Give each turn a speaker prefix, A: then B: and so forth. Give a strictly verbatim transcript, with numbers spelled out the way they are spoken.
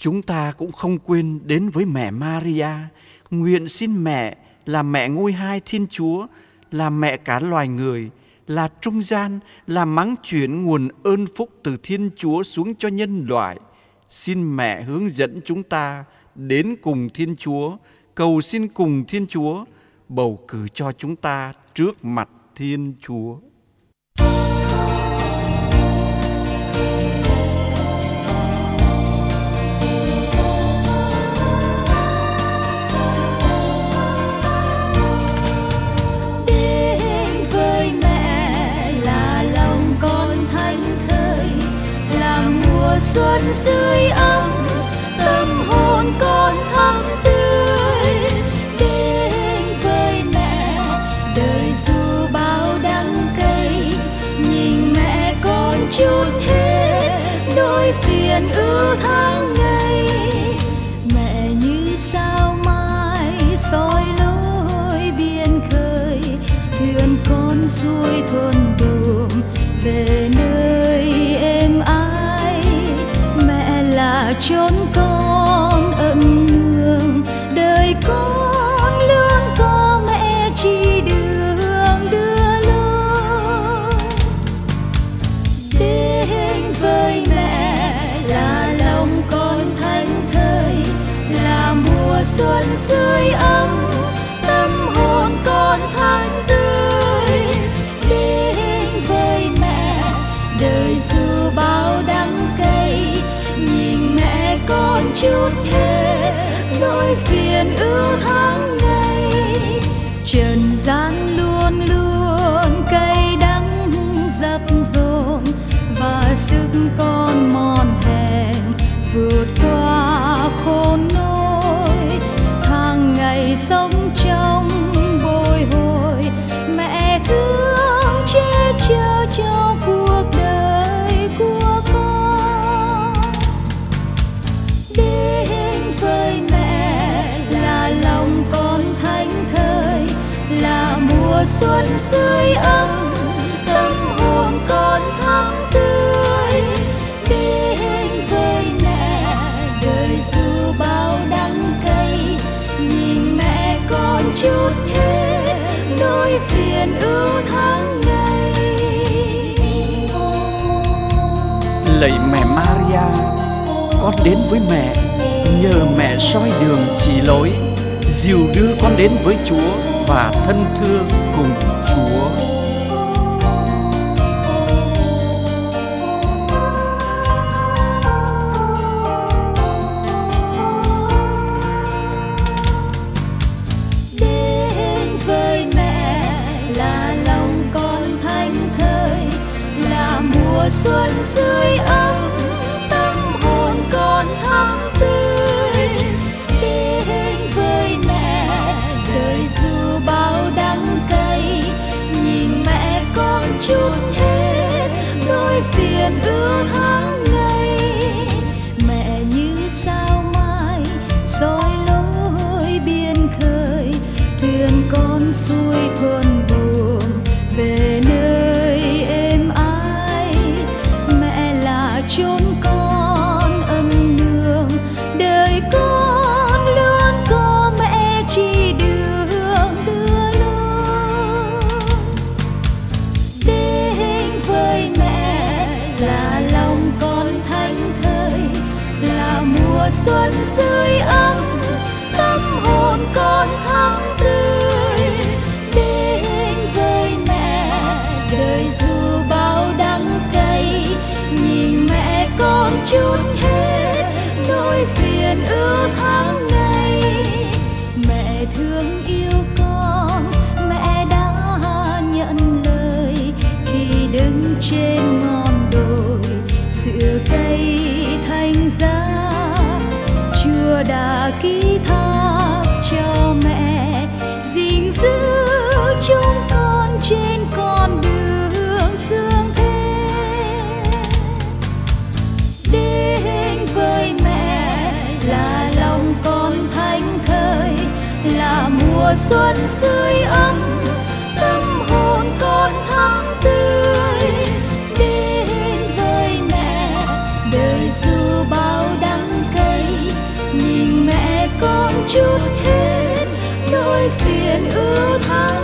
A: Chúng ta cũng không quên đến với mẹ Maria, nguyện xin mẹ là mẹ ngôi hai Thiên Chúa, là mẹ cả loài người, là trung gian, là mắng chuyển nguồn ơn phúc từ Thiên Chúa xuống cho nhân loại. Xin mẹ hướng dẫn chúng ta đến cùng Thiên Chúa, cầu xin cùng Thiên Chúa, bầu cử cho chúng ta trước mặt Thiên Chúa.
B: Xuân sưởi ấm tâm hồn con thắm tươi, đến với mẹ đời dù bao đắng cay, nhìn mẹ con chút hết đôi phiền ưu tháng ngày. Mẹ như sao mai soi lối biên khơi, thuyền con xuôi thuần buồm về nơi êm ái. Là chốn con ẩn nương, đời con luôn có mẹ chỉ đường đưa lối. Đến với mẹ là lòng con thánh thơi, là mùa xuân sưởi ấm tâm hồn con thánh tươi. Đến với mẹ đời dù bao đắng cay, nhìn mẹ con chút hết nỗi phiền ưu tháng ngày. Trần gian luôn luôn cay đắng dập dồn, và sức con mòn hèn vượt qua khôn nỗi. Tháng ngày sống trong bồi hồi, mẹ thương che chở cho cuộc đời của con. Đến với mẹ là lòng con thánh thơi, là mùa xuân sưởi ấm tâm hồn con thắm tươi. Đến với mẹ đời dù bao đắng cay, nhìn mẹ con chút hết nỗi phiền ưu tháng ngày.
A: Lạy mẹ Maria, con đến với mẹ, nhờ mẹ soi đường chỉ lối, dìu đưa con đến với Chúa và thân thương cùng Chúa.
B: Đến với mẹ là lòng con thánh thơi, là mùa xuân sưởi ấm tâm hồn con thắm tươi. Đến với mẹ đời dù bao đắng cay, nhìn mẹ con chút hết nỗi phiền ưu tháng ngày. Mẹ như sao mai soi lối biên khơi, thuyền con xuôi thuần buồm về nơi êm ái. Mẹ là chốn con ân nương, đời con luôn có mẹ chỉ đường đưa lối. Đến với mẹ là lòng con thánh thơi, là mùa xuân sưởi ấm tâm hồn con thắm tươi. Đến với mẹ đời dù bao đắng cay, nhìn mẹ con chút hết nỗi phiền ưu tháng ngày. Mẹ thương yêu con, mẹ đã nhận lời khi đứng trên ngọn đồi sữa cây thành giá. Chúa đã ký thác cho mẹ gìn giữ chúng con trên con đường dương thế. Đến với mẹ là lòng con thánh thơi, là mùa xuân sưởi ấm tâm hồn con thắm tươi. Đến với mẹ đời dù bao đắng cay, chút hết nỗi phiền ưu tháng